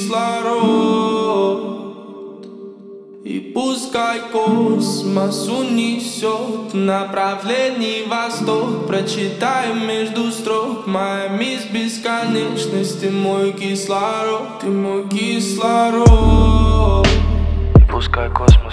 кислород. И пускай космос унесет в направлении восток. Прочитаем между строк: моя мисс бесконечности, мой кислород, ты мой кислород. Пускай космос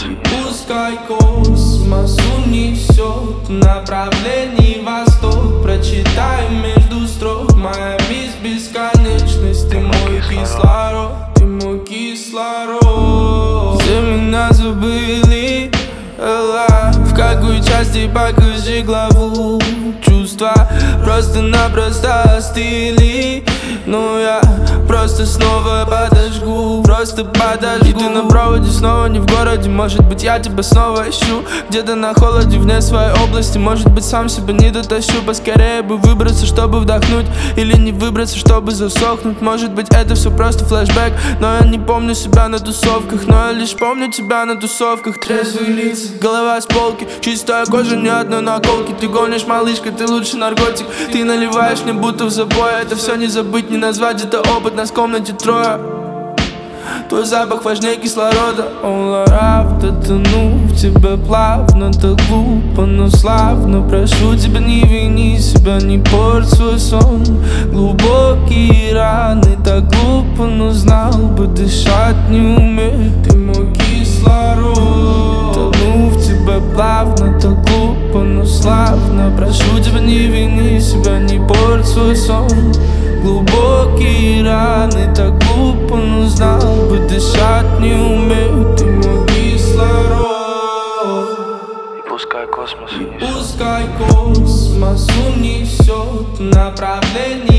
унесет в направлении восток. Прочитаем между строк: моя мисс бесконечности, ты мой кислород, ты мой кислород. Все меня забыли, в какой части покажи главу. Чувства просто-напросто остыли, но я просто снова подожгу, просто подожгу. И ты на проводе снова не в городе. Может быть, я тебя снова ищу где-то на холоде, вне своей области. Может быть, сам себя не дотащу. Поскорее бы выбраться, чтобы вдохнуть, или не выбраться, чтобы засохнуть. Может быть, это все просто флешбэк, но я не помню себя на тусовках. Но я лишь помню тебя на тусовках. Трезвые лица, голова с полки, чистая кожа, ни одной наколки. Ты гонишь, малышка, ты лучший наркотик. Ты наливаешь мне будто в запой. Это все не забыть, не назвать, это опыт. Нас в комнате трое. Твой запах важнее кислорода. Правда, тону в тебя плавно, так глупо, но славно. Прошу тебя, не вини себя, не порть свой сон. Глубокие раны, так глупо, но знал бы, дышать не умею. Ты мой кислород. Тону в тебя плавно, так глупо, но славно. Прошу тебя, не вини себя, не порть свой сон. Глубокие раны, так глупо, но знал бы, дышать не умею. Ты мой кислород. Пускай космос унесет в направлении